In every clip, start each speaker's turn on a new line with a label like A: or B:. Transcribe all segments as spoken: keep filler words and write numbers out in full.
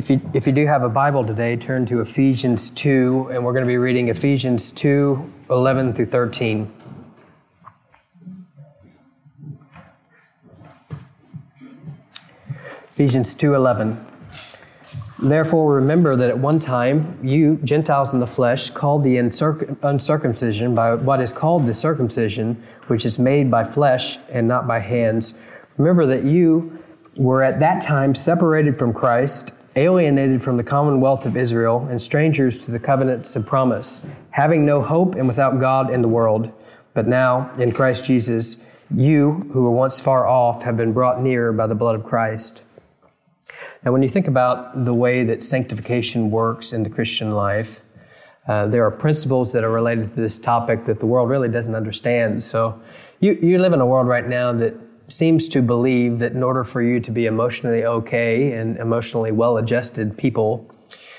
A: If you, if you do have a Bible today, turn to Ephesians two, and we're going to be reading Ephesians two, eleven through thirteen. Ephesians two, eleven. Therefore, remember that at one time, you, Gentiles in the flesh, called the uncirc- uncircumcision by what is called the circumcision, which is made by flesh and not by hands. Remember that you were at that time separated from Christ, alienated from the commonwealth of Israel, and strangers to the covenants of promise, having no hope and without God in the world. But now, in Christ Jesus, you, who were once far off, have been brought near by the blood of Christ. Now, when you think about the way that sanctification works in the Christian life, uh, there are principles that are related to this topic that the world really doesn't understand. So you, you live in a world right now that seems to believe that in order for you to be emotionally okay and emotionally well-adjusted people,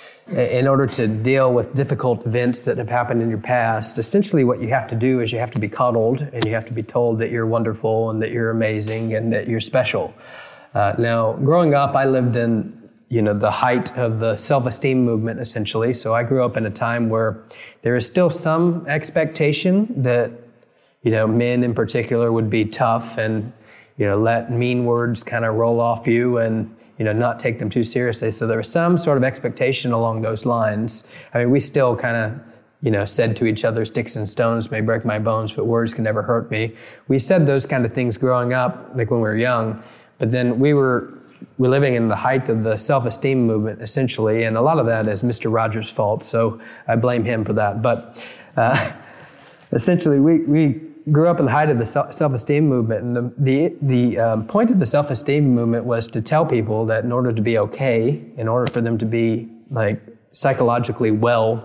A: in order to deal with difficult events that have happened in your past, essentially what you have to do is you have to be coddled and you have to be told that you're wonderful and that you're amazing and that you're special. Uh, now, growing up, I lived in, you know, the height of the self-esteem movement, essentially. So I grew up in a time where there is still some expectation that, you know, men in particular would be tough and, you know, let mean words kind of roll off you and, you know, not take them too seriously. So there was some sort of expectation along those lines. I mean, we still kind of, you know, said to each other, sticks and stones may break my bones, but words can never hurt me. We said those kind of things growing up, like when we were young. But then we were we're living in the height of the self-esteem movement, essentially, and a lot of that is Mister Rogers' fault, so I blame him for that. But uh, essentially, we, we grew up in the height of the self-esteem movement, and the the, the um, point of the self-esteem movement was to tell people that in order to be okay, in order for them to be like psychologically well,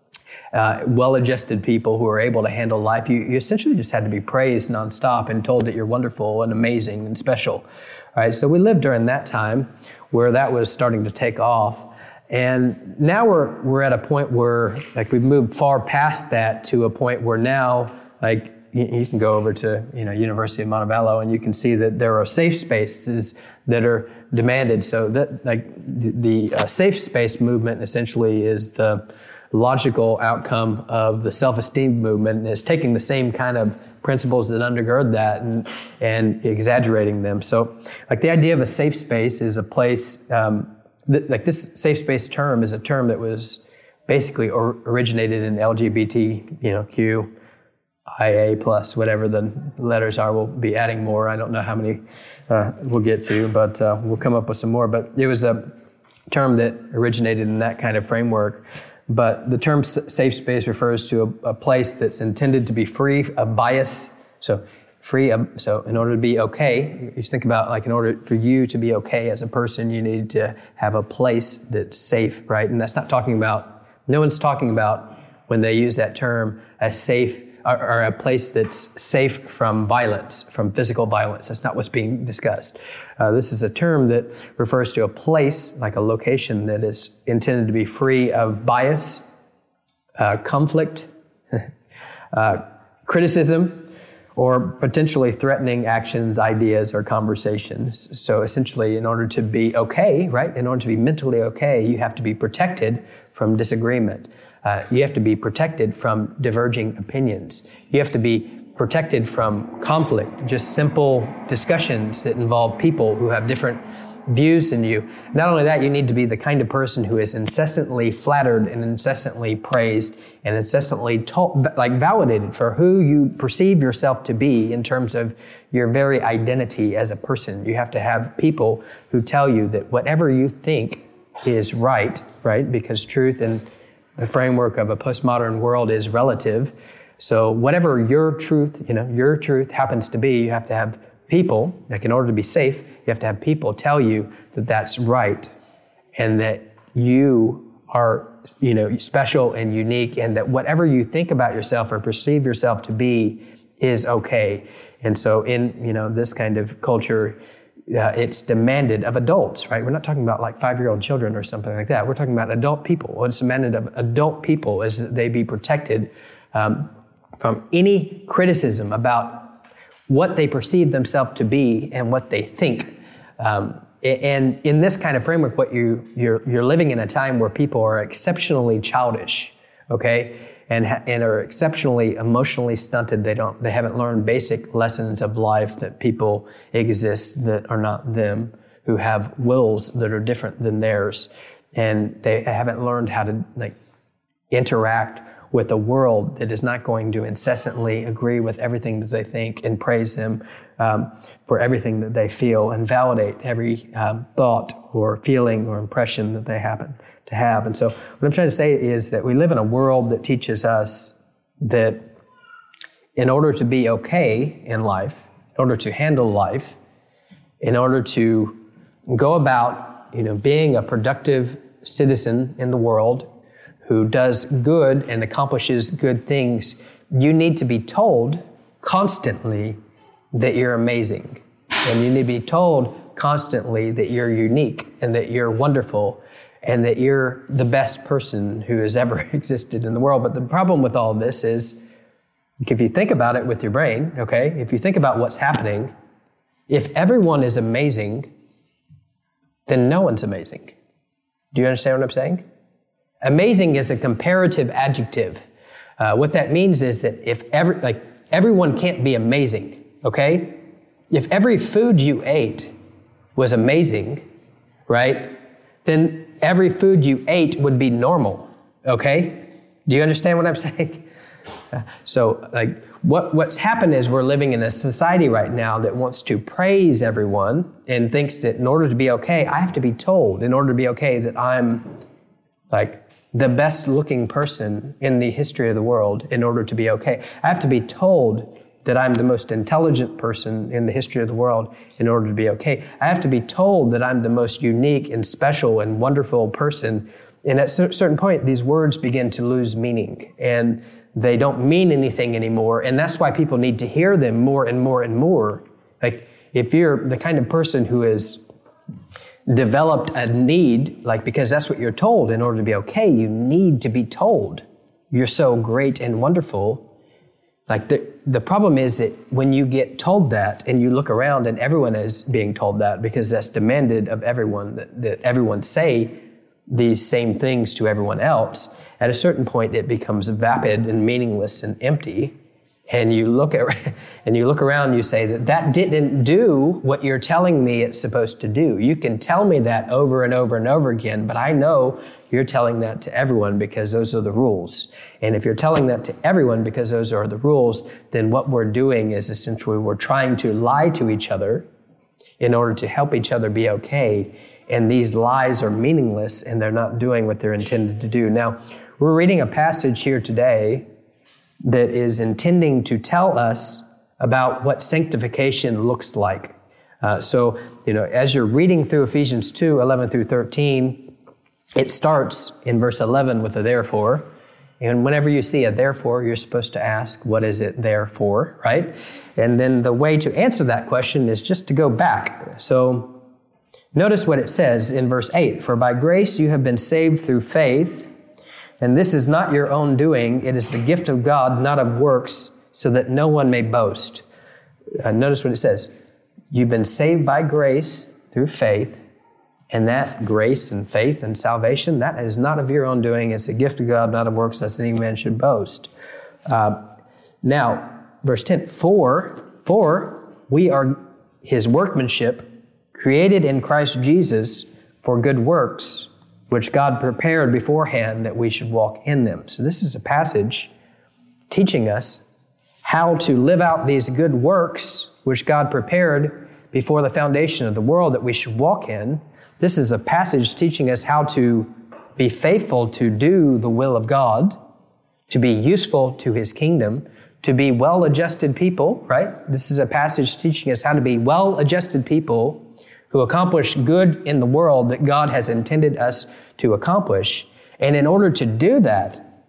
A: Uh, well-adjusted people who are able to handle life, you, you essentially just had to be praised nonstop and told that you're wonderful and amazing and special. All right, so we lived during that time where that was starting to take off, and now we're we're at a point where like we've moved far past that to a point where now like you, you can go over to you know University of Montevallo and you can see that there are safe spaces that are demanded. So that like the, the uh, safe space movement essentially is the logical outcome of the self-esteem movement, and is taking the same kind of principles that undergird that and and exaggerating them. So like the idea of a safe space is a place, um, th- like this safe space term is a term that was basically or- originated in L G B T, you know, Q, I A plus, whatever the letters are. We'll be adding more. I don't know how many uh, we'll get to, but uh, we'll come up with some more. But it was a term that originated in that kind of framework. But the term safe space refers to a, a place that's intended to be free of bias. So free of, so in order to be okay, you just think about like in order for you to be okay as a person, you need to have a place that's safe, right? And that's not talking about, no one's talking about when they use that term as safe or, or a place that's safe from violence, from physical violence. That's not what's being discussed. Uh, this is a term that refers to a place, like a location, that is intended to be free of bias, uh, conflict, uh, criticism, or potentially threatening actions, ideas, or conversations. So essentially, in order to be okay, right, in order to be mentally okay, you have to be protected from disagreement. Uh, you have to be protected from diverging opinions. You have to be protected from conflict, just simple discussions that involve people who have different views than you. Not only that, you need to be the kind of person who is incessantly flattered and incessantly praised and incessantly told, like validated for who you perceive yourself to be in terms of your very identity as a person. You have to have people who tell you that whatever you think is right, right? Because truth in the framework of a postmodern world is relative. So whatever your truth, you know, your truth happens to be, you have to have people, like in order to be safe, you have to have people tell you that that's right and that you are, you know, special and unique, and that whatever you think about yourself or perceive yourself to be is okay. And so in, you know, this kind of culture, Uh, it's demanded of adults, right? We're not talking about like five-year-old children or something like that. We're talking about adult people. What's demanded of adult people is that they be protected um, from any criticism about what they perceive themselves to be and what they think um, and in this kind of framework, what you, you're, you're living in a time where people are exceptionally childish, okay? And, ha- and are exceptionally emotionally stunted. They don't, they haven't learned basic lessons of life, that people exist that are not them, who have wills that are different than theirs. And they haven't learned how to like interact with a world that is not going to incessantly agree with everything that they think and praise them um, for everything that they feel and validate every um, thought or feeling or impression that they happen to have. And so what I'm trying to say is that we live in a world that teaches us that in order to be okay in life, in order to handle life, in order to go about, you know, being a productive citizen in the world who does good and accomplishes good things, you need to be told constantly that you're amazing. And you need to be told constantly that you're unique and that you're wonderful and that you're the best person who has ever existed in the world. But the problem with all of this is, if you think about it with your brain, okay, if you think about what's happening, if everyone is amazing, then no one's amazing. Do you understand what I'm saying? Amazing is a comparative adjective. Uh, what that means is that if every, like everyone can't be amazing, okay? If every food you ate was amazing, right, then every food you ate would be normal, okay? Do you understand what I'm saying? So, like, what, what's happened is we're living in a society right now that wants to praise everyone and thinks that in order to be okay, I have to be told, in order to be okay, that I'm, like, the best looking person in the history of the world in order to be okay. I have to be told that I'm the most intelligent person in the history of the world in order to be okay. I have to be told that I'm the most unique and special and wonderful person. And at a certain point, these words begin to lose meaning and they don't mean anything anymore. And that's why people need to hear them more and more and more. Like, if you're the kind of person who is developed a need, like, because that's what you're told in order to be okay, you need to be told you're so great and wonderful. Like, the, the problem is that when you get told that and you look around and everyone is being told that, because that's demanded of everyone, that, that everyone say these same things to everyone else, at a certain point it becomes vapid and meaningless and empty. And you look at and you look around and you say that that didn't do what you're telling me it's supposed to do. You can tell me that over and over and over again, but I know you're telling that to everyone because those are the rules. And if you're telling that to everyone because those are the rules, then what we're doing is essentially we're trying to lie to each other in order to help each other be okay. And these lies are meaningless and they're not doing what they're intended to do. Now, we're reading a passage here today that is intending to tell us about what sanctification looks like. Uh, so, you know, as you're reading through Ephesians two, eleven through thirteen, it starts in verse eleven with a therefore. And whenever you see a therefore, you're supposed to ask, what is it there for, right? And then the way to answer that question is just to go back. So notice what it says in verse eight, for by grace you have been saved through faith, and this is not your own doing, it is the gift of God, not of works, so that no one may boast. Uh, notice what it says. You've been saved by grace through faith, and that grace and faith and salvation, that is not of your own doing. It's a gift of God, not of works, lest any man should boast. Uh, now, verse ten, for, for we are his workmanship, created in Christ Jesus for good works, which God prepared beforehand that we should walk in them. So this is a passage teaching us how to live out these good works which God prepared before the foundation of the world that we should walk in. This is a passage teaching us how to be faithful to do the will of God, to be useful to his kingdom, to be well-adjusted people, right? This is a passage teaching us how to be well-adjusted people who accomplish good in the world that God has intended us to accomplish. And in order to do that,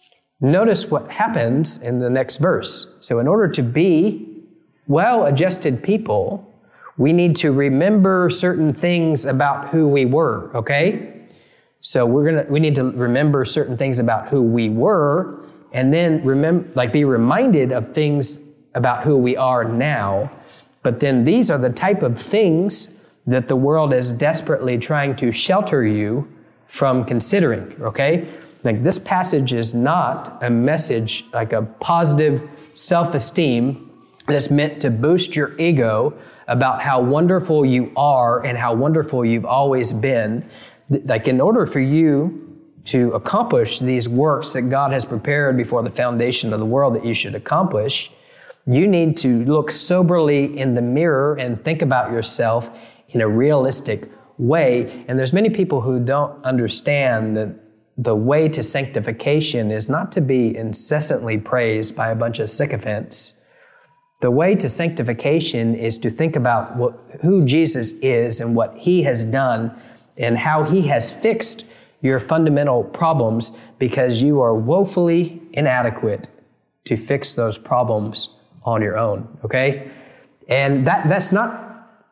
A: notice what happens in the next verse. So in order to be well-adjusted people, we need to remember certain things about who we were, okay? So we're gonna we need to remember certain things about who we were, and then remember, like be reminded of things about who we are now. But then these are the type of things that the world is desperately trying to shelter you from considering, okay? Like this passage is not a message like a positive self-esteem that's meant to boost your ego about how wonderful you are and how wonderful you've always been. Like in order for you to accomplish these works that God has prepared before the foundation of the world that you should accomplish, you need to look soberly in the mirror and think about yourself in a realistic way. And there's many people who don't understand that the way to sanctification is not to be incessantly praised by a bunch of sycophants. The way to sanctification is to think about what, who Jesus is and what He has done and how He has fixed your fundamental problems, because you are woefully inadequate to fix those problems on your own, okay? And that that's not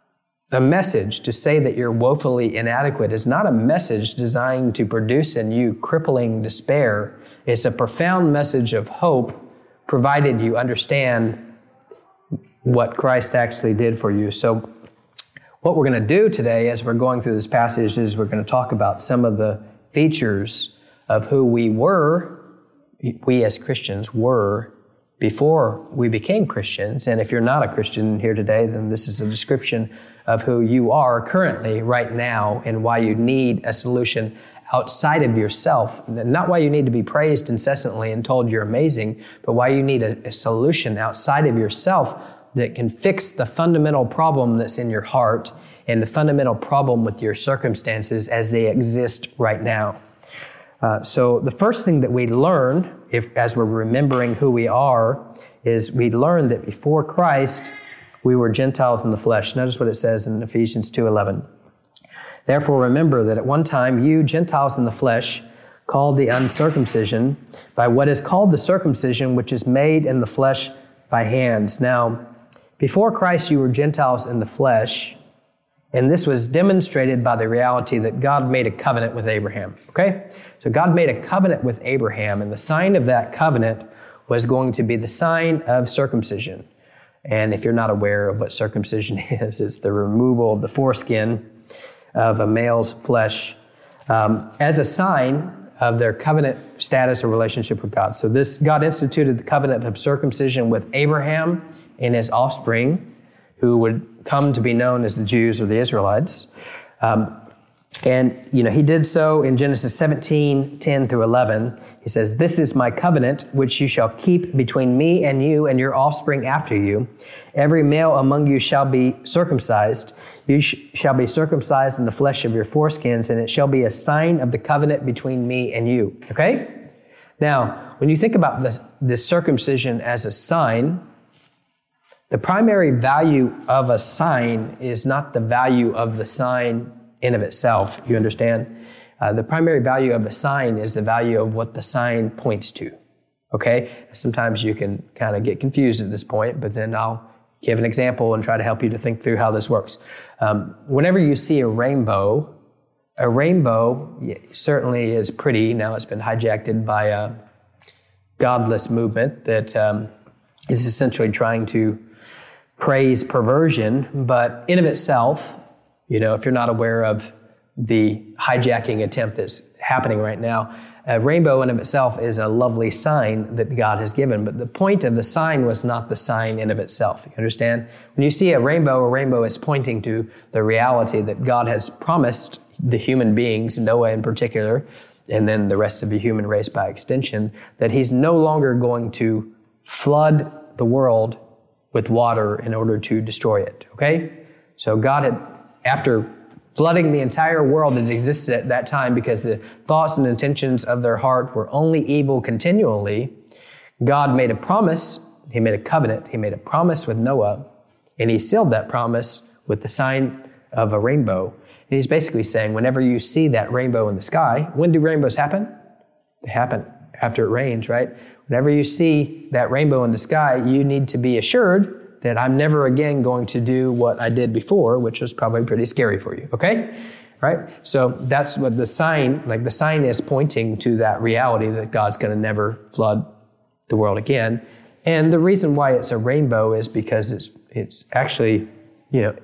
A: a message to say that you're woefully inadequate. It's not a message designed to produce in you crippling despair. It's a profound message of hope, provided you understand what Christ actually did for you. So what we're going to do today as we're going through this passage is we're going to talk about some of the features of who we were, we as Christians were, before we became Christians. And if you're not a Christian here today, then this is a description of who you are currently, right now, and why you need a solution outside of yourself. Not why you need to be praised incessantly and told you're amazing, but why you need a, a solution outside of yourself that can fix the fundamental problem that's in your heart and the fundamental problem with your circumstances as they exist right now. Uh, so the first thing that we learn, if as we're remembering who we are, is we learn that before Christ, we were Gentiles in the flesh. Notice what it says in Ephesians two eleven. Therefore remember that at one time you, Gentiles in the flesh, called the uncircumcision by what is called the circumcision, which is made in the flesh by hands. Now, before Christ, you were Gentiles in the flesh, and this was demonstrated by the reality that God made a covenant with Abraham, okay? So God made a covenant with Abraham, and the sign of that covenant was going to be the sign of circumcision. And if you're not aware of what circumcision is, it's the removal of the foreskin of a male's flesh um, as a sign of their covenant status or relationship with God. So this God instituted the covenant of circumcision with Abraham and his offspring, who would come to be known as the Jews or the Israelites. Um, and, you know, he did so in Genesis seventeen, ten through eleven. He says, "This is my covenant, which you shall keep between me and you and your offspring after you. Every male among you shall be circumcised. You sh- shall be circumcised in the flesh of your foreskins, and it shall be a sign of the covenant between me and you." Okay? Now, when you think about this, this circumcision as a sign, the primary value of a sign is not the value of the sign in of itself. You understand? Uh, the primary value of a sign is the value of what the sign points to. Okay? Sometimes you can kind of get confused at this point, but then I'll give an example and try to help you to think through how this works. Um, whenever you see a rainbow, a rainbow certainly is pretty. Now it's been hijacked by a godless movement that um, is essentially trying to praise perversion, but in of itself, you know, if you're not aware of the hijacking attempt that's happening right now, a rainbow in of itself is a lovely sign that God has given, but the point of the sign was not the sign in of itself. You understand? When you see a rainbow, a rainbow is pointing to the reality that God has promised the human beings, Noah in particular, and then the rest of the human race by extension, that He's no longer going to flood the world with water in order to destroy it, okay? So God had, after flooding the entire world that existed at that time because the thoughts and intentions of their heart were only evil continually, God made a promise, He made a covenant, He made a promise with Noah, and He sealed that promise with the sign of a rainbow. And He's basically saying, whenever you see that rainbow in the sky, when do rainbows happen? They happen after it rains, right? Whenever you see that rainbow in the sky, you need to be assured that I'm never again going to do what I did before, which was probably pretty scary for you, okay? Right? So that's what the sign, like the sign is pointing to that reality that God's going to never flood the world again. And the reason why it's a rainbow is because it's it's actually, you know,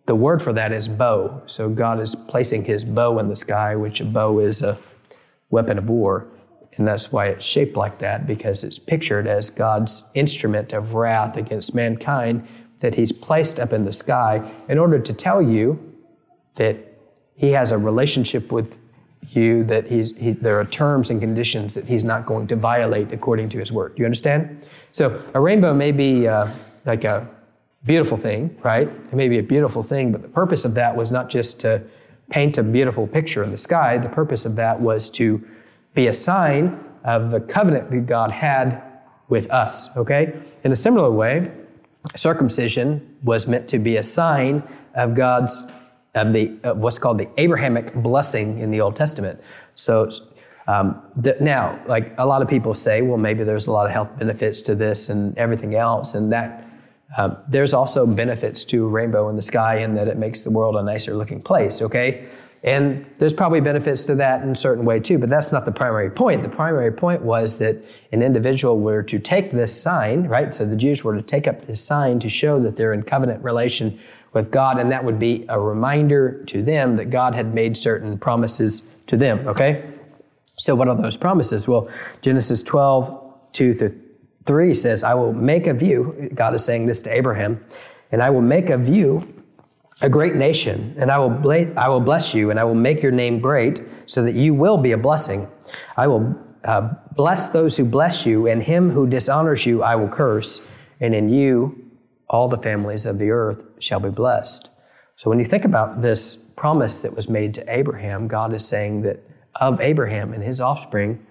A: the word for that is bow. So God is placing his bow in the sky, which a bow is a weapon of war. And that's why it's shaped like that, because it's pictured as God's instrument of wrath against mankind that he's placed up in the sky in order to tell you that he has a relationship with you, that he's he, there are terms and conditions that he's not going to violate according to his word. Do you understand? So a rainbow may be uh, like a beautiful thing, right? It may be a beautiful thing, but the purpose of that was not just to paint a beautiful picture in the sky. The purpose of that was to be a sign of the covenant that God had with us, okay? In a similar way, circumcision was meant to be a sign of God's, of the of what's called the Abrahamic blessing in the Old Testament. So um, the, now, like a lot of people say, well, maybe there's a lot of health benefits to this and everything else, and that um, there's also benefits to a rainbow in the sky in that it makes the world a nicer looking place, okay? And there's probably benefits to that in a certain way too, but that's not the primary point. The primary point was that an individual were to take this sign, right? So the Jews were to take up this sign to show that they're in covenant relation with God, and that would be a reminder to them that God had made certain promises to them, okay? So what are those promises? Well, Genesis twelve, two through three says, I will make of you, God is saying this to Abraham, and I will make of you a great nation, and I will bla- I will bless you, and I will make your name great, so that you will be a blessing. I will uh, bless those who bless you, and him who dishonors you I will curse, and in you all the families of the earth shall be blessed. So when you think about this promise that was made to Abraham, God is saying that of Abraham and his offspring,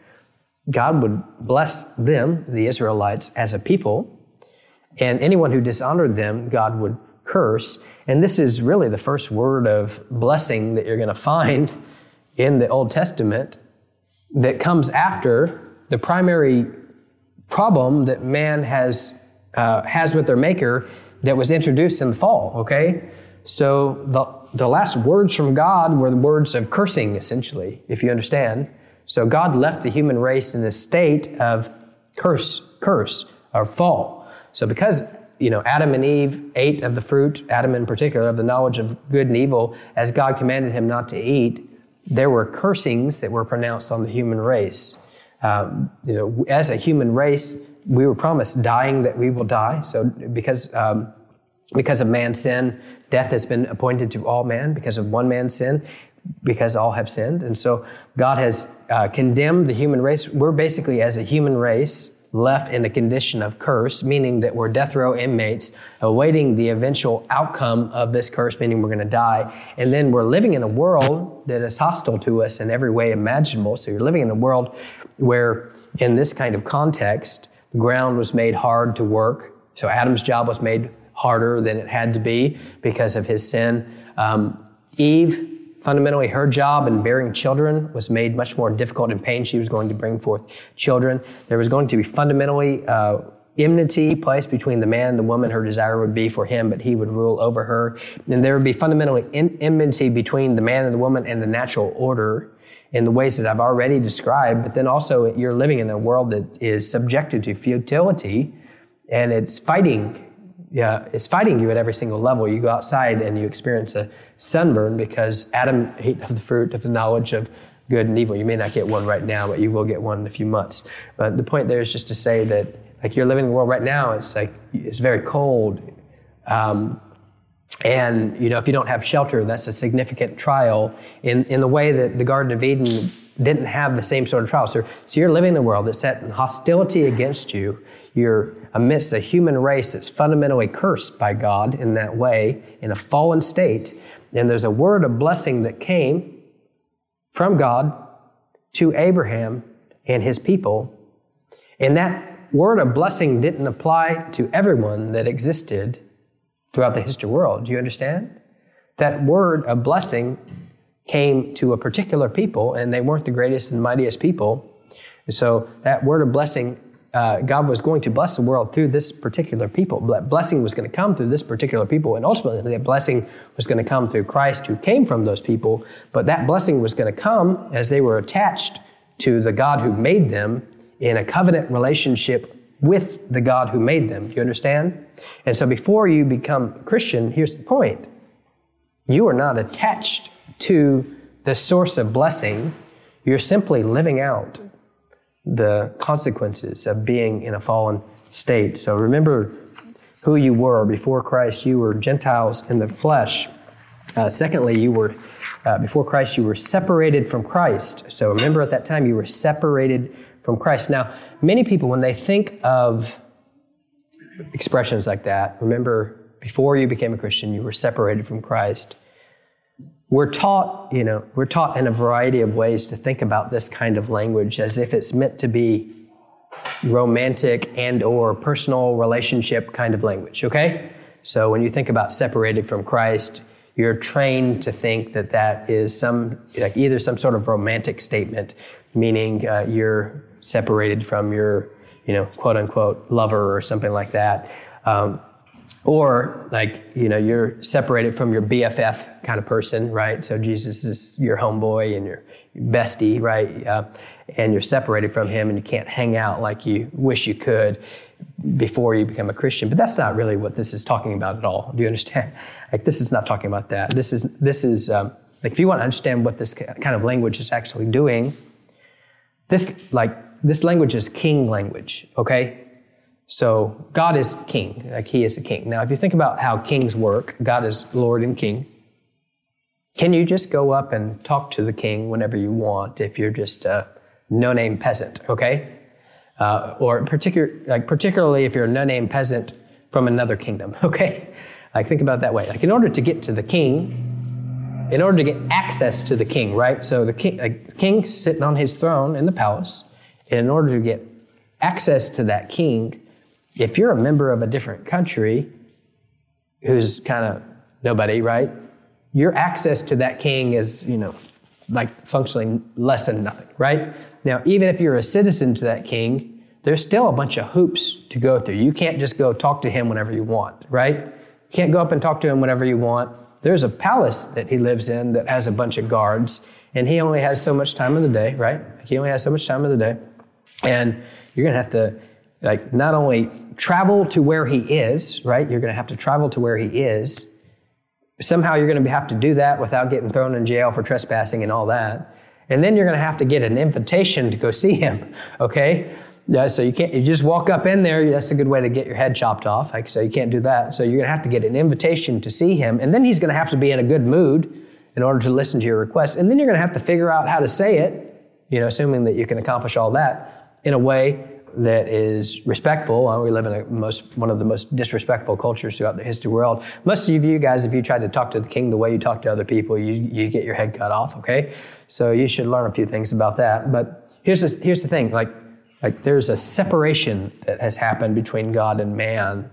A: God would bless them, the Israelites, as a people, and anyone who dishonored them, God would curse. And this is really the first word of blessing that you're going to find in the Old Testament that comes after the primary problem that man has uh, has with their Maker that was introduced in the fall, okay? So the, the last words from God were the words of cursing, essentially, if you understand. So God left the human race in a state of curse, curse, or fall. So because You know, Adam and Eve ate of the fruit, Adam in particular, of the knowledge of good and evil, as God commanded him not to eat, there were cursings that were pronounced on the human race. Um, you know, as a human race, we were promised dying that we will die. So because um, because of man's sin, death has been appointed to all men because of one man's sin, because all have sinned. And so God has uh, condemned the human race. We're basically, as a human race, left in a condition of curse, meaning that we're death row inmates awaiting the eventual outcome of this curse, meaning we're going to die. And then we're living in a world that is hostile to us in every way imaginable. So you're living in a world where, in this kind of context, the ground was made hard to work. So Adam's job was made harder than it had to be because of his sin. Um, Eve, fundamentally, her job in bearing children was made much more difficult and pain. She was going to bring forth children. There was going to be fundamentally uh, enmity placed between the man and the woman. Her desire would be for him, but he would rule over her. And there would be fundamentally in- enmity between the man and the woman and the natural order in the ways that I've already described. But then also, you're living in a world that is subjected to futility, and it's fighting Yeah, it's fighting you at every single level. You go outside and you experience a sunburn because Adam ate of the fruit of the knowledge of good and evil. You may not get one right now, but you will get one in a few months. But the point there is just to say that, like, you're living in the world right now, it's like, it's very cold. Um, and, you know, if you don't have shelter, that's a significant trial in, in the way that the Garden of Eden didn't have the same sort of trial. So, so you're living in a world that's set in hostility against you. You're amidst a human race that's fundamentally cursed by God in that way, in a fallen state. And there's a word of blessing that came from God to Abraham and his people. And that word of blessing didn't apply to everyone that existed throughout the history of the world. Do you understand? That word of blessing came to a particular people, and they weren't the greatest and mightiest people. So that word of blessing, uh, God was going to bless the world through this particular people. Blessing was going to come through this particular people, and ultimately that blessing was going to come through Christ, who came from those people. But that blessing was going to come as they were attached to the God who made them in a covenant relationship with the God who made them. Do you understand? And so before you become a Christian, here's the point. You are not attached to the source of blessing. You're simply living out the consequences of being in a fallen state. So remember who you were before Christ. You were Gentiles in the flesh. Uh, secondly, you were, uh, before Christ, you were separated from Christ. So remember at that time, you were separated from Christ. Now, many people, when they think of expressions like that, remember, before you became a Christian, you were separated from Christ. We're taught, you know, we're taught in a variety of ways to think about this kind of language as if it's meant to be romantic and or personal relationship kind of language, okay? So when you think about separated from Christ, you're trained to think that that is some, like either some sort of romantic statement, meaning uh, you're separated from your, you know, quote unquote lover or something like that. Um, Or like, you know, you're separated from your B F F kind of person, right? So Jesus is your homeboy and your bestie, right? Uh, and you're separated from him and you can't hang out like you wish you could before you become a Christian. But that's not really what this is talking about at all. Do you understand? Like, this is not talking about that. This is, this is um, like, if you want to understand what this kind of language is actually doing, this, like, this language is king language, okay? So God is king, like he is the king. Now, if you think about how kings work, God is Lord and king. Can you just go up and talk to the king whenever you want if you're just a no-name peasant, okay? Uh, or particular, like particularly if you're a no-name peasant from another kingdom, okay? Like think about it that way. Like in order to get to the king, in order to get access to the king, right? So the king, like, king's sitting on his throne in the palace. And in order to get access to that king, if you're a member of a different country who's kind of nobody, right? Your access to that king is, you know, like functionally less than nothing, right? Now, even if you're a citizen to that king, there's still a bunch of hoops to go through. You can't just go talk to him whenever you want, right? You can't go up and talk to him whenever you want. There's a palace that he lives in that has a bunch of guards, and he only has so much time of the day, right? He only has so much time of the day. And you're going to have to like not only travel to where he is, right? You're going to have to travel to where he is. Somehow you're going to have to do that without getting thrown in jail for trespassing and all that. And then you're going to have to get an invitation to go see him, okay? Yeah, so you can't, you just walk up in there. That's a good way to get your head chopped off. Like, so you can't do that. So you're going to have to get an invitation to see him. And then he's going to have to be in a good mood in order to listen to your request. And then you're going to have to figure out how to say it, you know, assuming that you can accomplish all that in a way that is respectful. We live in a most one of the most disrespectful cultures throughout the history of the world. Most of you guys, if you try to talk to the king the way you talk to other people, you you get your head cut off, okay? So you should learn a few things about that. But here's the, here's the thing, like, like there's a separation that has happened between God and man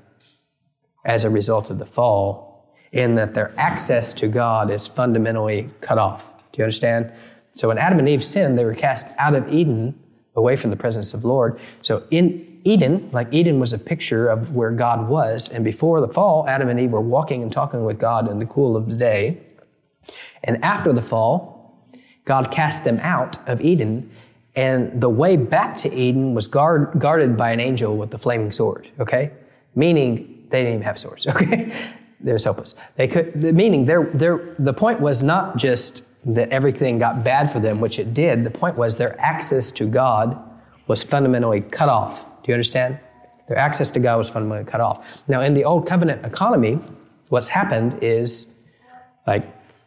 A: as a result of the fall, in that their access to God is fundamentally cut off. Do you understand? So when Adam and Eve sinned, they were cast out of Eden, away from the presence of the Lord. So in Eden, like Eden was a picture of where God was. And before the fall, Adam and Eve were walking and talking with God in the cool of the day. And after the fall, God cast them out of Eden. And the way back to Eden was guard, guarded by an angel with the flaming sword, okay? Meaning they didn't even have swords, okay? They were hopeless. They could, meaning their, their, the point was not just that everything got bad for them, which it did. The point was their access to God was fundamentally cut off. Do you understand? Their access to God was fundamentally cut off. Now, in the Old Covenant economy, what's happened is, like,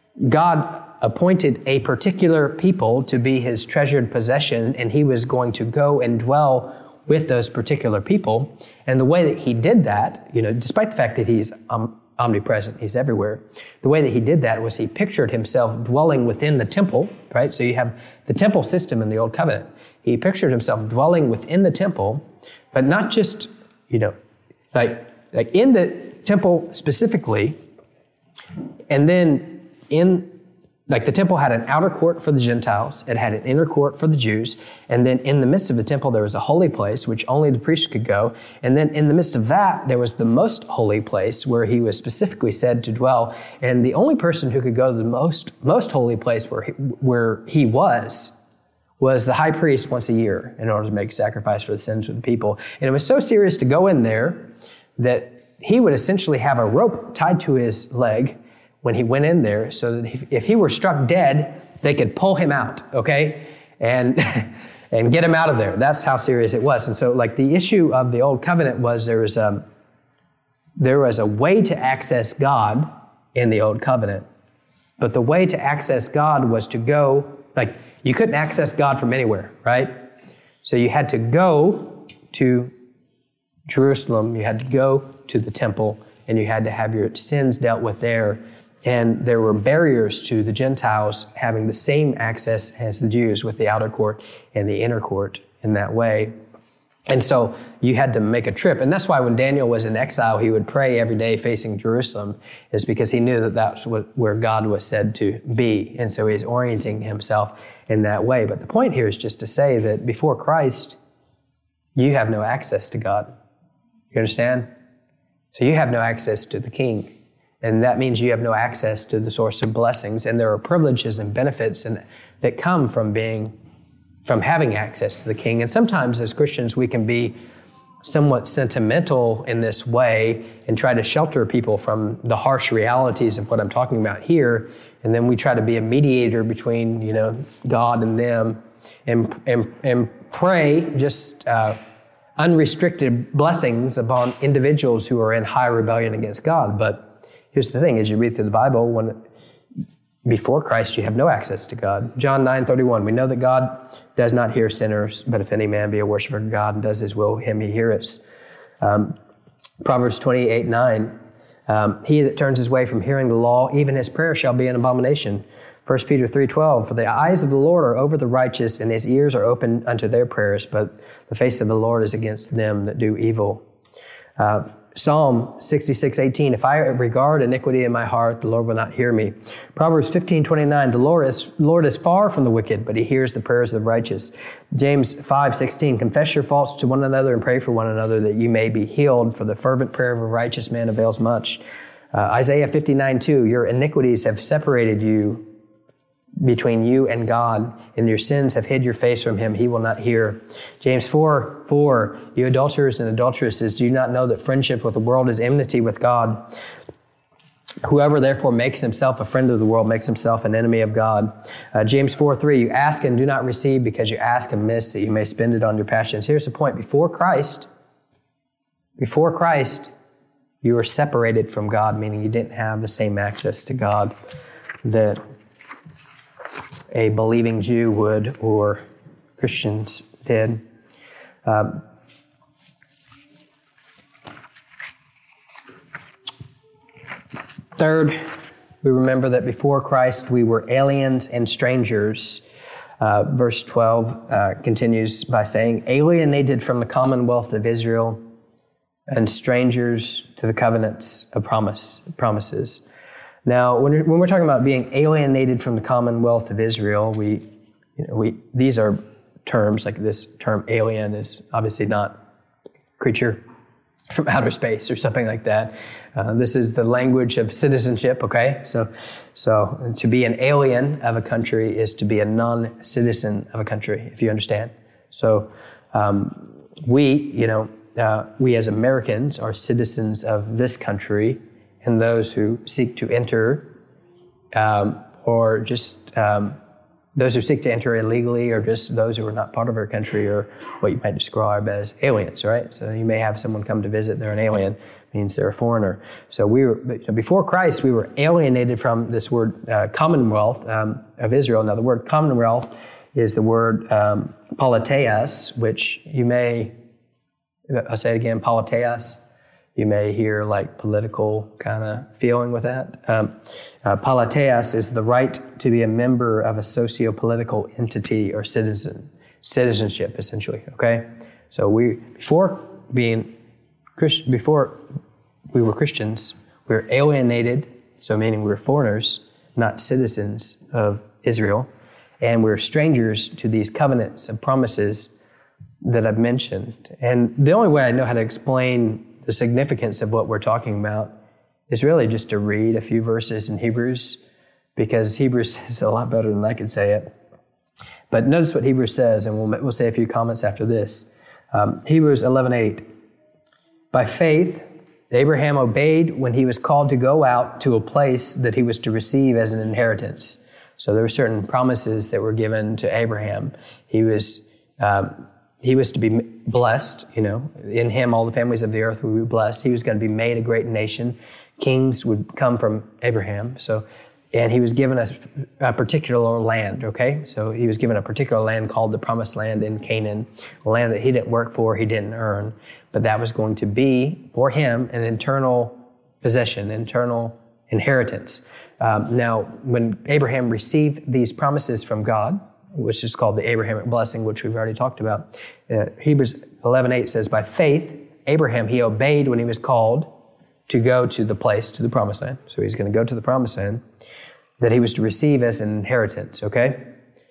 A: God appointed a particular people to be his treasured possession, and he was going to go and dwell with those particular people. And the way that he did that, you know, despite the fact that he's um, omnipresent, he's everywhere. The way that he did that was he pictured himself dwelling within the temple, right? So you have the temple system in the Old Covenant. He pictured himself dwelling within the temple, but not just, you know, like, like in the temple specifically, and then in, like the temple had an outer court for the Gentiles, it had an inner court for the Jews, and then in the midst of the temple there was a holy place which only the priest could go, and then in the midst of that there was the most holy place where he was specifically said to dwell, and the only person who could go to the most most holy place where he, where he was was the high priest once a year in order to make sacrifice for the sins of the people. And it was so serious to go in there that he would essentially have a rope tied to his leg when he went in there so that if, if he were struck dead, they could pull him out, okay? And and get him out of there. That's how serious it was. And so like the issue of the old covenant was there was um there was a way to access God in the old covenant. But the way to access God was to go, like you couldn't access God from anywhere, right? So you had to go to Jerusalem, you had to go to the temple, and you had to have your sins dealt with there. And there were barriers to the Gentiles having the same access as the Jews with the outer court and the inner court in that way. And so you had to make a trip. And that's why when Daniel was in exile, he would pray every day facing Jerusalem, is because he knew that that's what, where God was said to be. And so he's orienting himself in that way. But the point here is just to say that before Christ, you have no access to God. You understand? So you have no access to the King. And that means you have no access to the source of blessings. And there are privileges and benefits and, that come from being, from having access to the King. And sometimes as Christians, we can be somewhat sentimental in this way and try to shelter people from the harsh realities of what I'm talking about here. And then we try to be a mediator between, you know, God and them and, and, and pray just uh, unrestricted blessings upon individuals who are in high rebellion against God. But here's the thing, as you read through the Bible, when before Christ, you have no access to God. John nine thirty-one, we know that God does not hear sinners, but if any man be a worshiper of God and does his will, him he heareth. Um, Proverbs twenty-eight nine, um, he that turns his way from hearing the law, even his prayer shall be an abomination. First Peter three twelve, for the eyes of the Lord are over the righteous, and his ears are open unto their prayers, but the face of the Lord is against them that do evil. Uh, Psalm sixty-six eighteen, if I regard iniquity in my heart, the Lord will not hear me. Proverbs fifteen twenty-nine, the Lord is, Lord is far from the wicked, but he hears the prayers of the righteous. James five sixteen, confess your faults to one another and pray for one another that you may be healed, for the fervent prayer of a righteous man avails much. Uh, Isaiah fifty-nine two, your iniquities have separated you between you and God, and your sins have hid your face from him. He will not hear. James four four, you adulterers and adulteresses, do you not know that friendship with the world is enmity with God? Whoever therefore makes himself a friend of the world makes himself an enemy of God. Uh, James four three, you ask and do not receive because you ask amiss that you may spend it on your passions. Here's the point. Before Christ, before Christ, you were separated from God, meaning you didn't have the same access to God that a believing Jew would or Christians did. Um, third, we remember that before Christ we were aliens and strangers. Uh, verse twelve uh, continues by saying, alienated from the commonwealth of Israel and strangers to the covenants of promise, promises. Now, when we're, when we're talking about being alienated from the commonwealth of Israel, we, you know, we these are terms, like this term alien is obviously not creature from outer space or something like that. Uh, this is the language of citizenship, okay? So, so to be an alien of a country is to be a non-citizen of a country, if you understand. So um, we, you know, uh, we as Americans are citizens of this country, and those who seek to enter, um, or just um, those who seek to enter illegally, or just those who are not part of our country, or what you might describe as aliens, right? So you may have someone come to visit, they're an alien, means they're a foreigner. So we were, before Christ, we were alienated from this word uh, commonwealth um, of Israel. Now the word commonwealth is the word um, politeas, which you may, I'll say it again, politeas. You may hear like political kind of feeling with that. Um, uh, politeas is the right to be a member of a socio-political entity or citizen, citizenship essentially. Okay, so we before being Christ, before we were Christians, we were alienated. So meaning we were foreigners, not citizens of Israel, and we were strangers to these covenants and promises that I've mentioned. And the only way I know how to explain the significance of what we're talking about is really just to read a few verses in Hebrews, because Hebrews says it a lot better than I could say it. But notice what Hebrews says, and we'll, we'll say a few comments after this. Um, Hebrews eleven eight. By faith, Abraham obeyed when he was called to go out to a place that he was to receive as an inheritance. So there were certain promises that were given to Abraham. He was um, he was to be blessed, you know. In him, all the families of the earth would be blessed. He was going to be made a great nation. Kings would come from Abraham. So, and he was given a, a particular land, okay? So he was given a particular land called the Promised Land in Canaan, a land that he didn't work for, he didn't earn, but that was going to be, for him, an eternal possession, eternal inheritance. Um, now, when Abraham received these promises from God, which is called the Abrahamic blessing, which we've already talked about, uh, Hebrews eleven eight says, by faith, Abraham, he obeyed when he was called to go to the place, to the Promised Land. So he's going to go to the Promised Land that he was to receive as an inheritance, okay?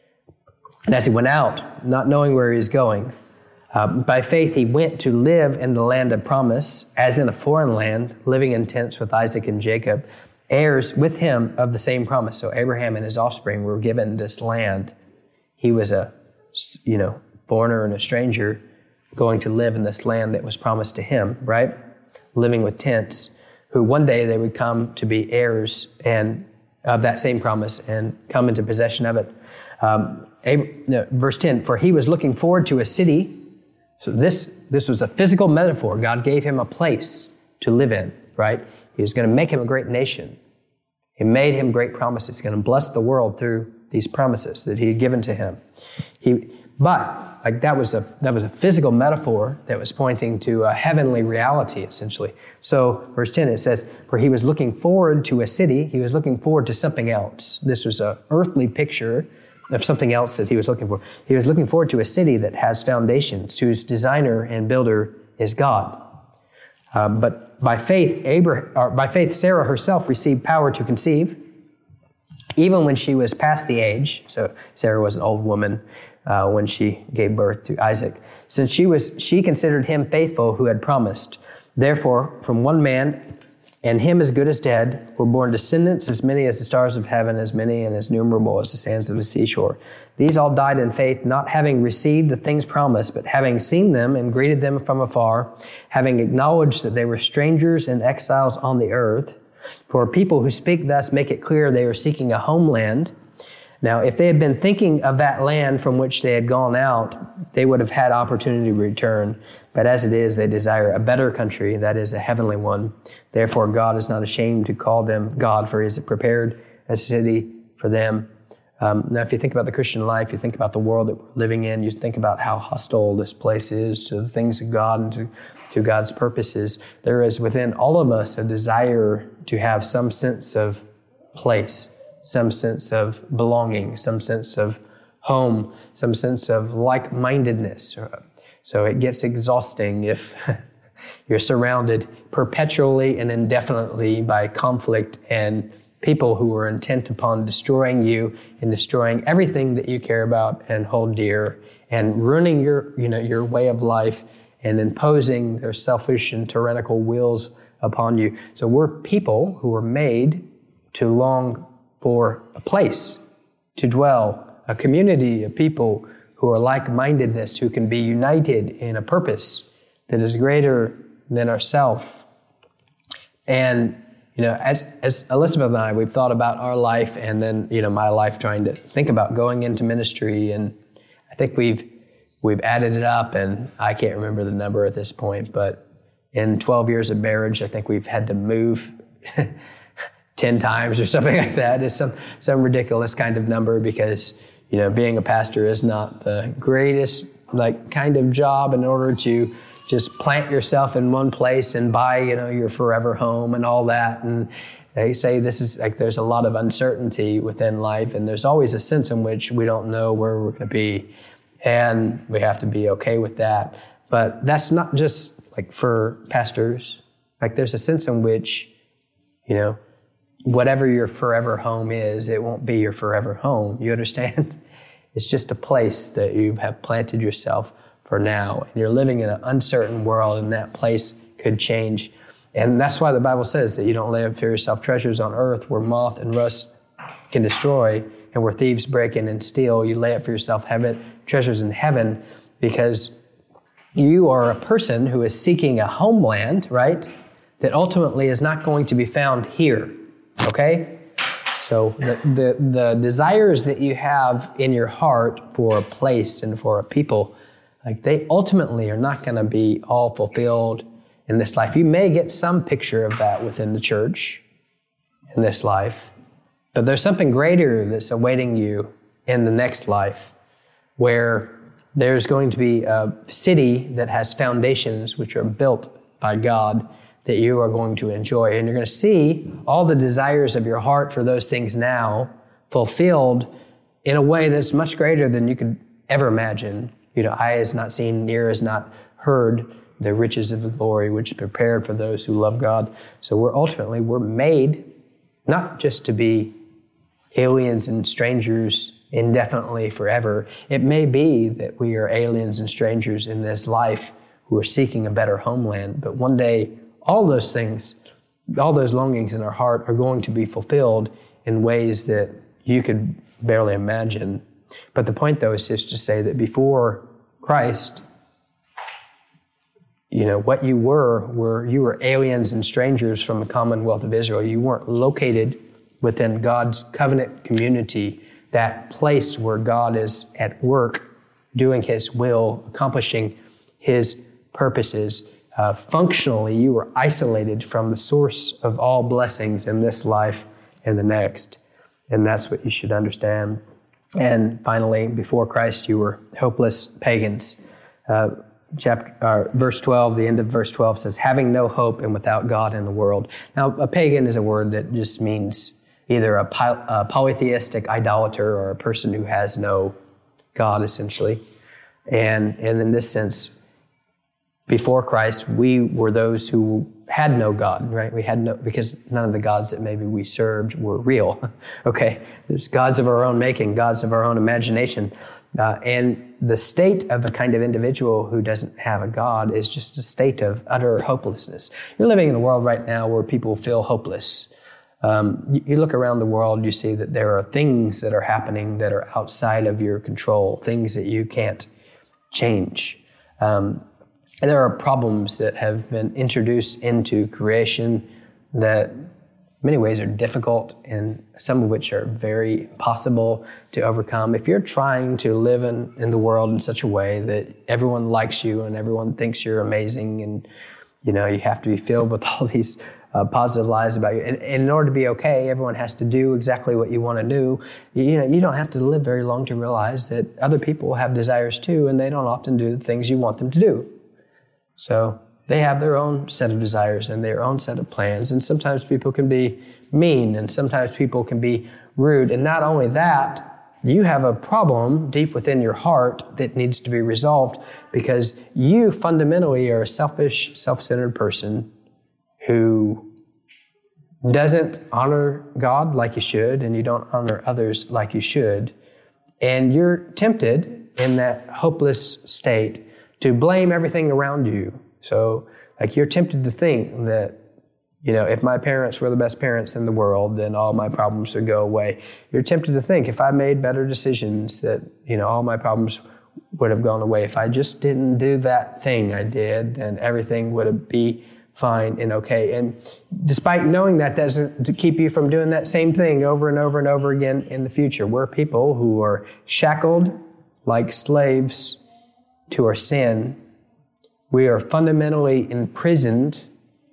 A: And as he went out, not knowing where he was going, uh, by faith he went to live in the land of promise, as in a foreign land, living in tents with Isaac and Jacob, heirs with him of the same promise. So Abraham and his offspring were given this land. He was a, you know, foreigner and a stranger going to live in this land that was promised to him, right? Living with tents, who one day they would come to be heirs and of that same promise and come into possession of it. Um, Ab- no, verse ten, for he was looking forward to a city. So this, this was a physical metaphor. God gave him a place to live in, right? He was going to make him a great nation. He made him great promises. He's going to bless the world through these promises that he had given to him. He, but like that was a that was a physical metaphor that was pointing to a heavenly reality, essentially. So verse ten, it says, for he was looking forward to a city. He was looking forward to something else. This was an earthly picture of something else that he was looking for. He was looking forward to a city that has foundations, whose designer and builder is God. Um, but by faith, Abraham, or by faith, Sarah herself received power to conceive, even when she was past the age. So Sarah was an old woman uh, when she gave birth to Isaac. Since she was, she considered him faithful who had promised. Therefore, from one man, and him as good as dead, were born descendants as many as the stars of heaven, as many and as numerable as the sands of the seashore. These all died in faith, not having received the things promised, but having seen them and greeted them from afar, having acknowledged that they were strangers and exiles on the earth. For people who speak thus make it clear they are seeking a homeland. Now, if they had been thinking of that land from which they had gone out, they would have had opportunity to return. But as it is, they desire a better country, that is, a heavenly one. Therefore, God is not ashamed to call them God, for he has prepared a city for them. Um, now, if you think about the Christian life, you think about the world that we're living in, you think about how hostile this place is to the things of God and to, to God's purposes. There is within all of us a desire to have some sense of place, some sense of belonging, some sense of home, some sense of like-mindedness. So it gets exhausting if you're surrounded perpetually and indefinitely by conflict and people who are intent upon destroying you and destroying everything that you care about and hold dear and ruining your, you know, your way of life and imposing their selfish and tyrannical wills upon you. So we're people who are made to long for a place to dwell, a community of people who are like-mindedness, who can be united in a purpose that is greater than ourself. And, you know, as as Elizabeth and I, we've thought about our life and then, you know, my life trying to think about going into ministry. And I think we've we've added it up, and I can't remember the number at this point, but in twelve years of marriage, I think we've had to move ten times or something like that. It's some, some ridiculous kind of number because, you know, being a pastor is not the greatest, like, kind of job in order to just plant yourself in one place and buy, you know, your forever home and all that. And they say this is, like, there's a lot of uncertainty within life, and there's always a sense in which we don't know where we're going to be. And we have to be okay with that. But that's not just, like, for pastors. Like, there's a sense in which, you know, whatever your forever home is, it won't be your forever home. You understand? It's just a place that you have planted yourself for now. And you're living in an uncertain world, and that place could change. And that's why the Bible says that you don't lay up for yourself treasures on earth where moth and rust can destroy and where thieves break in and steal. You lay up for yourself heaven, treasures in heaven, because you are a person who is seeking a homeland, right? that ultimately is not going to be found here, okay? So the, the, the desires that you have in your heart for a place and for a people, like they ultimately are not going to be all fulfilled in this life. You may get some picture of that within the church in this life, but there's something greater that's awaiting you in the next life, where there's going to be a city that has foundations which are built by God that you are going to enjoy. And you're going to see all the desires of your heart for those things now fulfilled in a way that's much greater than you could ever imagine. You know, eye has not seen, ear has not heard the riches of the glory which is prepared for those who love God. So we're ultimately, we're made not just to be aliens and strangers indefinitely forever. It may be that we are aliens and strangers in this life who are seeking a better homeland, but one day all those things, all those longings in our heart are going to be fulfilled in ways that you could barely imagine. But the point, though, is just to say that before Christ, you know, what you were, were you were aliens and strangers from the commonwealth of Israel. You weren't located within God's covenant community, that place where God is at work, doing His will, accomplishing His purposes. Uh, functionally, you were isolated from the source of all blessings in this life and the next. And that's what you should understand. And finally, before Christ, you were hopeless pagans. Uh, chapter, uh, verse twelve, the end of verse twelve says, having no hope and without God in the world. Now, a pagan is a word that just means either a, poly- a polytheistic idolater or a person who has no God, essentially. And, and in this sense, before Christ, we were those who had no God, right? We had no, because none of the gods that maybe we served were real, okay? There's gods of our own making, gods of our own imagination. Uh, and the state of a kind of individual who doesn't have a God is just a state of utter hopelessness. You're living in a world right now where people feel hopeless. Um, you, you look around the world, you see that there are things that are happening that are outside of your control, things that you can't change. Um, And there are problems that have been introduced into creation that in many ways are difficult and some of which are very possible to overcome. If you're trying to live in, in the world in such a way that everyone likes you and everyone thinks you're amazing and, you know, you have to be filled with all these uh, positive lies about you. And, and in order to be okay, everyone has to do exactly what you want to do. You, you know, you don't have to live very long to realize that other people have desires too, and they don't often do the things you want them to do. So they have their own set of desires and their own set of plans. And sometimes people can be mean and sometimes people can be rude. And not only that, you have a problem deep within your heart that needs to be resolved because you fundamentally are a selfish, self-centered person who doesn't honor God like you should and you don't honor others like you should. And you're tempted in that hopeless state to blame everything around you. So, like, you're tempted to think that, you know, if my parents were the best parents in the world, then all my problems would go away. You're tempted to think if I made better decisions that, you know, all my problems would have gone away. If I just didn't do that thing I did, then everything would be fine and okay. And despite knowing that, that doesn't keep you from doing that same thing over and over and over again in the future. We're people who are shackled like slaves to our sin. We are fundamentally imprisoned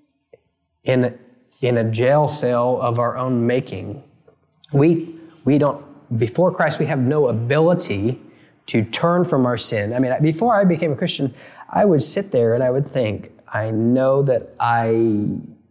A: in, in a jail cell of our own making. We, we don't, before Christ, we have no ability to turn from our sin. I mean, before I became a Christian, I would sit there and I would think, I know that I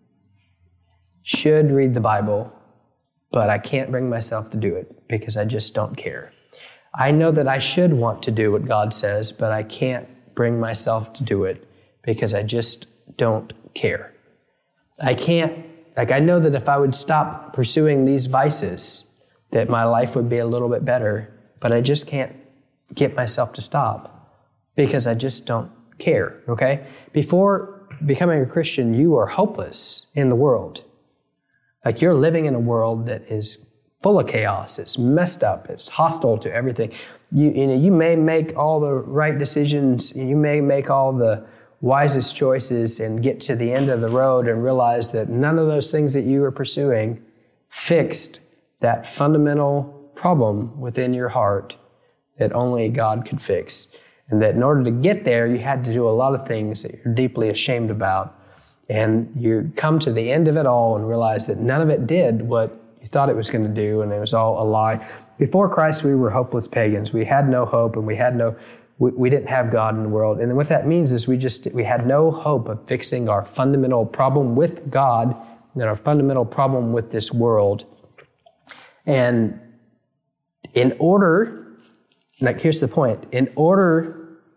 A: should read the Bible, but I can't bring myself to do it because I just don't care. I know that I should want to do what God says, but I can't bring myself to do it because I just don't care. I can't, like I know that if I would stop pursuing these vices, that my life would be a little bit better, but I just can't get myself to stop because I just don't care, okay? Before becoming a Christian, you are hopeless in the world. Like you're living in a world that is full of chaos. It's messed up. It's hostile to everything. You, you know, you may make all the right decisions. You may make all the wisest choices and get to the end of the road and realize that none of those things that you were pursuing fixed that fundamental problem within your heart that only God could fix. And that in order to get there, you had to do a lot of things that you're deeply ashamed about. And you come to the end of it all and realize that none of it did what you thought it was going to do, and it was all a lie. Before Christ, we were hopeless pagans. We had no hope, and we had no, we, we didn't have God in the world. And what that means is we just, we had no hope of fixing our fundamental problem with God and our fundamental problem with this world. And in order, like here's the point, in order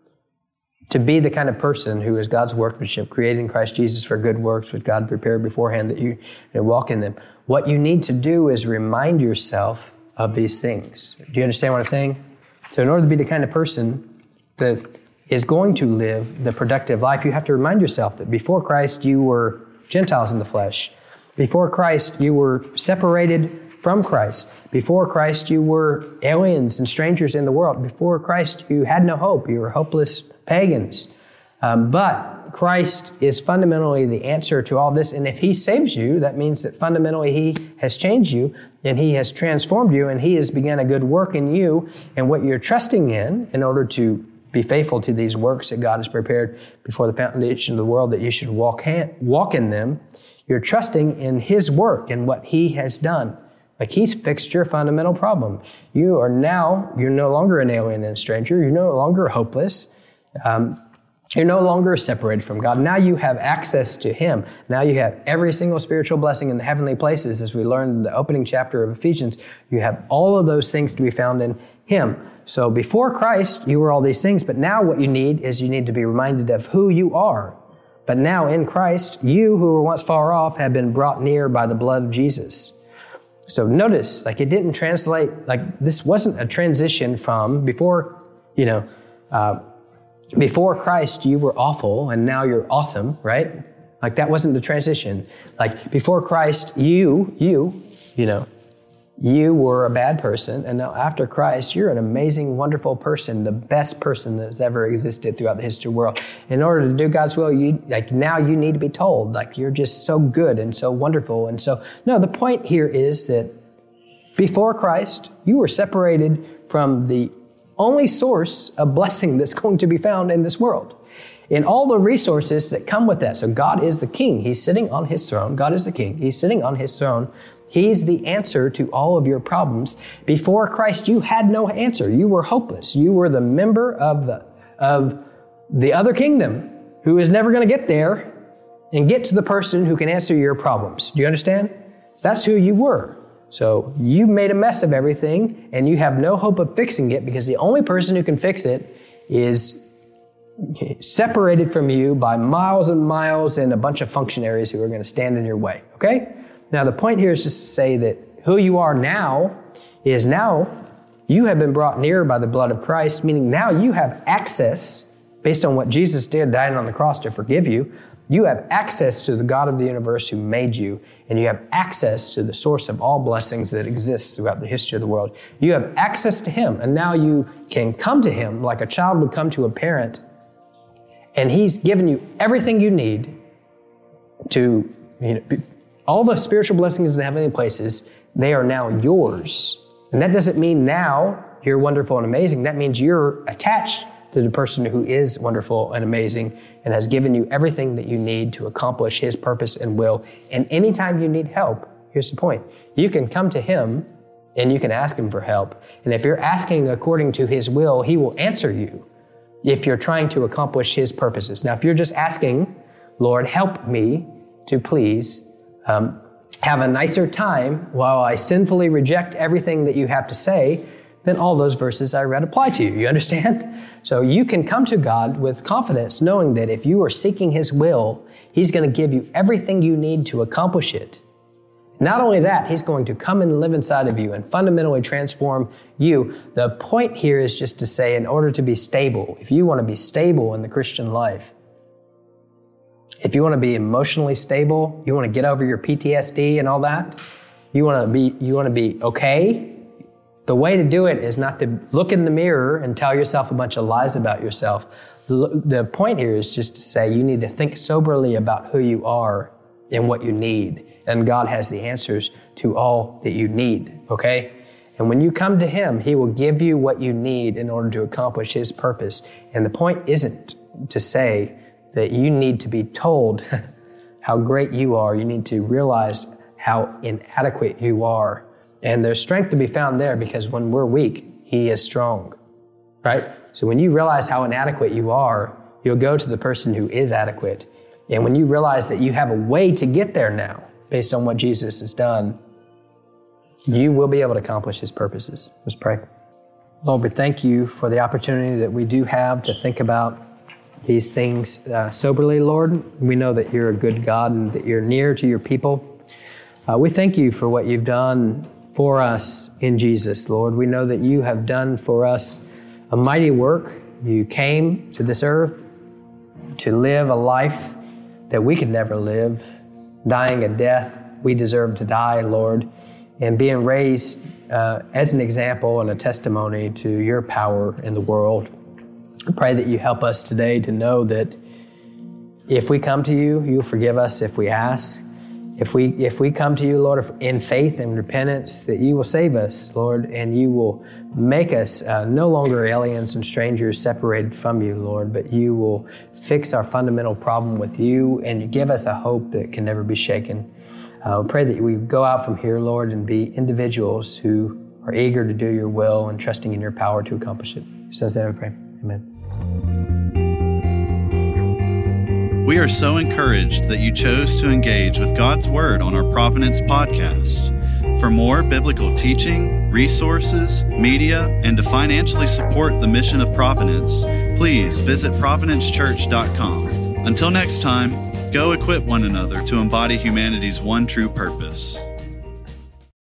A: to be the kind of person who is God's workmanship, created in Christ Jesus for good works, which God prepared beforehand that you, you know, walk in them, what you need to do is remind yourself of these things. Do you understand what I'm saying? So in order to be the kind of person that is going to live the productive life, you have to remind yourself that before Christ, you were Gentiles in the flesh. Before Christ, you were separated from Christ. Before Christ, you were aliens and strangers in the world. Before Christ, you had no hope. You were hopeless pagans. Um, but Christ is fundamentally the answer to all this. And if He saves you, that means that fundamentally He has changed you and He has transformed you and He has begun a good work in you. And what you're trusting in, in order to be faithful to these works that God has prepared before the foundation of the world, that you should walk, hand, walk in them, you're trusting in His work and what He has done. Like He's fixed your fundamental problem. You are now, you're no longer an alien and a stranger. You're no longer hopeless. Um, you're no longer separated from God. Now you have access to Him. Now you have every single spiritual blessing in the heavenly places. As we learned in the opening chapter of Ephesians, you have all of those things to be found in Him. So before Christ, you were all these things, but now what you need is you need to be reminded of who you are. But now in Christ, you who were once far off have been brought near by the blood of Jesus. So notice, like it didn't translate, like this wasn't a transition from before, you know, uh, before Christ, you were awful and now you're awesome, right? Like that wasn't the transition. Like before Christ, you, you, you know, you were a bad person. And now after Christ, you're an amazing, wonderful person, the best person that's ever existed throughout the history of the world. In order to do God's will, you like now you need to be told, like you're just so good and so wonderful. And so, no, the point here is that before Christ, you were separated from the only source of blessing that's going to be found in this world. In all the resources that come with that. So God is the king. He's sitting on His throne. God is the king. He's sitting on His throne. He's the answer to all of your problems. Before Christ, you had no answer. You were hopeless. You were the member of the, of the other kingdom who is never going to get there and get to the person who can answer your problems. Do you understand? That's who you were. So you made a mess of everything and you have no hope of fixing it because the only person who can fix it is separated from you by miles and miles and a bunch of functionaries who are going to stand in your way. Okay? Now the point here is just to say that who you are now is now you have been brought near by the blood of Christ, meaning now you have access based on what Jesus did, dying on the cross to forgive you. You have access to the God of the universe who made you, and you have access to the source of all blessings that exists throughout the history of the world. You have access to Him, and now you can come to Him like a child would come to a parent, and He's given you everything you need to, you know, all the spiritual blessings in heavenly places, they are now yours. And that doesn't mean now you're wonderful and amazing. That means you're attached to the person who is wonderful and amazing and has given you everything that you need to accomplish His purpose and will. And anytime you need help, here's the point. You can come to Him and you can ask Him for help. And if you're asking according to His will, He will answer you if you're trying to accomplish His purposes. Now, if you're just asking, Lord, help me to please um, have a nicer time while I sinfully reject everything that you have to say, then all those verses I read apply to you. You understand? So you can come to God with confidence, knowing that if you are seeking His will, He's going to give you everything you need to accomplish it. Not only that, He's going to come and live inside of you and fundamentally transform you. The point here is just to say, in order to be stable, if you want to be stable in the Christian life, if you want to be emotionally stable, you want to get over your P T S D and all that, you want to be, you want to be okay, the way to do it is not to look in the mirror and tell yourself a bunch of lies about yourself. the point here is just to say you need to think soberly about who you are and what you need. And God has the answers to all that you need, okay? And when you come to Him, He will give you what you need in order to accomplish His purpose. And the point isn't to say that you need to be told how great you are. You need to realize how inadequate you are. And there's strength to be found there, because when we're weak, He is strong, right? So when you realize how inadequate you are, you'll go to the person who is adequate. And when you realize that you have a way to get there now, based on what Jesus has done, you will be able to accomplish His purposes. Let's pray. Lord, we thank You for the opportunity that we do have to think about these things uh, soberly, Lord. We know that You're a good God and that You're near to Your people. Uh, we thank You for what You've done for us in Jesus, Lord. We know that You have done for us a mighty work. You came to this earth to live a life that we could never live, dying a death we deserve to die, Lord, and being raised uh, as an example and a testimony to Your power in the world. I pray that You help us today to know that if we come to You, You'll forgive us if we ask. If we if we come to You, Lord, in faith and repentance, that You will save us, Lord, and You will make us uh, no longer aliens and strangers separated from You, Lord, but You will fix our fundamental problem with You, and You give us a hope that can never be shaken. Uh, pray that we go out from here, Lord, and be individuals who are eager to do Your will and trusting in Your power to accomplish it. So as that I pray. Amen.
B: We are so encouraged that you chose to engage with God's Word on our Providence podcast. For more biblical teaching, resources, media, and to financially support the mission of Providence, please visit providence church dot com. Until next time, go equip one another to embody humanity's one true purpose.